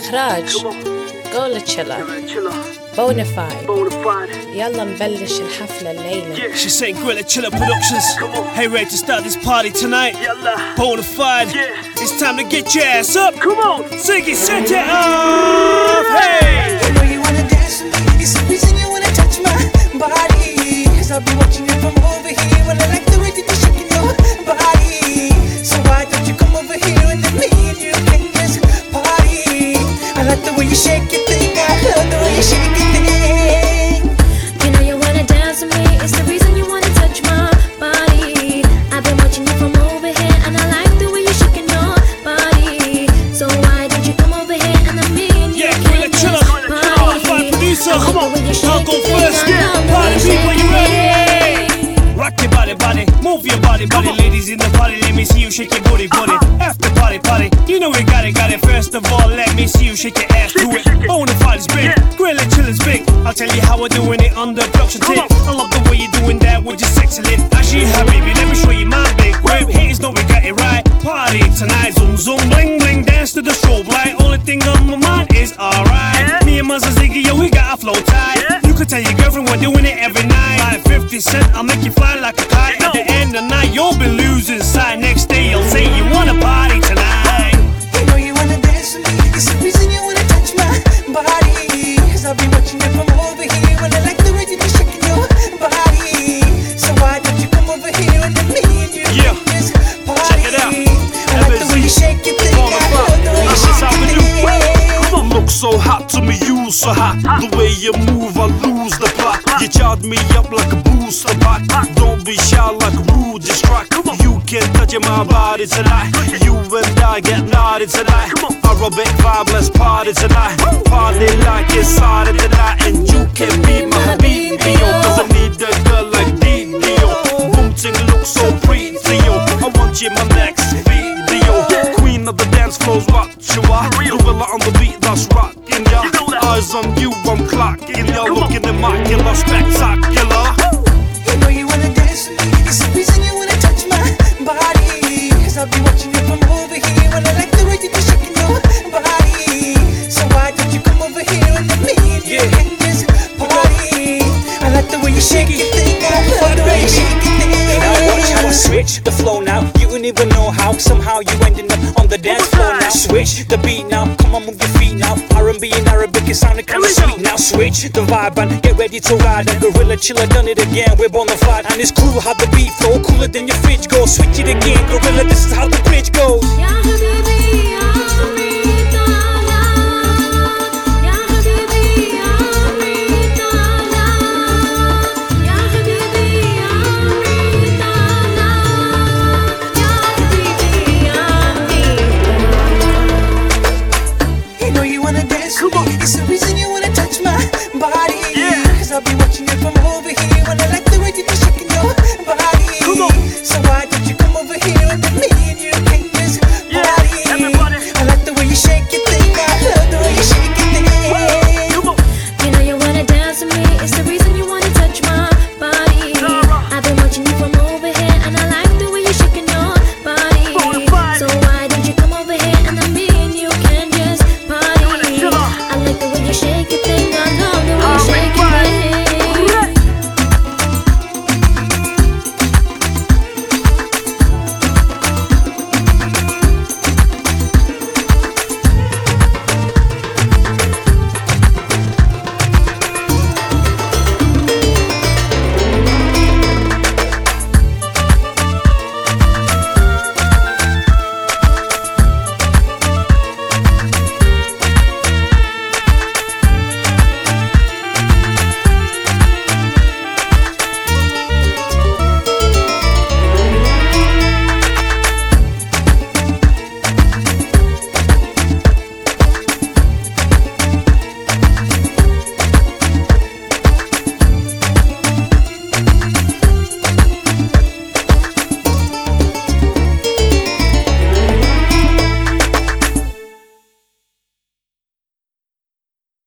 إخراج قول تشيلا Bonafide يلا نبلش الحفلة الليلة. She's saying Gorilla Chiller Productions. Hey, ready to start this party tonight? Bonafide, it's time to get your ass up. Come on, Ziggy, set it off. Hey, you know you wanna dance with me. It's the reason you wanna touch my body. Cause I'll be watching you from over here. Well, I like the way that you're shaking your body. So why don't you come over here and then me and you can just party? I like the way you shake your thing. I love the way you shake your thing. You know you wanna dance with me. It's the reason you wanna touch my body. I've been watching you from over here, and I like the way you're shaking your body. So why don't you come over here and then me and you Gorilla can Chiller, just party? Bonafide producer. Come on, I'll go first. Party people, you ready? Rock your body, move your body, ladies in the party, let me see you shake your booty. After party, you know we got it. First of all, let me see you shake your ass to it. Bonafide is big, Gorilla Chiller's big. I'll tell you how we're doing it on the production tip. I love the way you're doing that with your sexy lip. Actually, baby, let me show you my big whip. Haters know we got it right. Party tonight, zoom zoom, bling bling, dance to the strobe light. Only thing on my mind is alright. Me and Muzza Ziggy, yo, we got a flow tight. You could tell your girlfriend we're doing it every night. Like 50 Cent, I'll make you fly like a kite. At the end of the night, you'll be losing sight. Next day, you'll say you wanna party tonight. You know you wanna dance with me. It's the reason you wanna touch my body. Cause I'll be watching you from over here. Well, I like the way that you're shaking your body. So why don't you come over here and then me and you can just party? Check it out. I like the way you shake your thing. I love the way you shake your thing. Look so hot to me, you so hot. The way you move, I lose the plot. You charge me up like a booster pack. Don't be shy like rude distract. You can touch my body tonight. You and I get naughty tonight. Aerobic vibe, let's party tonight. Party like it's Saturday tonight. And you can be my BBO. Cause I need a girl like DDO. Booting looks so pretty, yo. I want you in my next video. Queen of the dance floors, what you are. Gorilla on the beat, that's rockin', ya. Eyes on you, I'm clocking, ya. Looking immaculate, spectacular. You know you wanna dance with me. It's the reason you wanna touch my body. Cause I'll be watching you from over here. Well, I like the way that you're shaking your body. So why don't you come over here and let me and you can just party? I like the way you shake your thing. I love the way you shake your thing. Now watch how I switch the flow now. You don't even know how. Somehow you ended up on the dance floor now. Switch the beat now. Come on, move your feet now. R&B and Arabic is sounding kinda sweet. Now switch the vibe and get ready to ride. And Gorilla Chiller done it again. We're Bonafide. And it's cool how the beat flow. Cooler than your fridge goes. Switch it again. Gorilla, this is how the bridge goes. يا حبيبي يا ريت على يا حبيبي يا ريت على يا حبيبي يا ريت على يا حبيبي يا ريت على. You know you wanna dance with me. It's the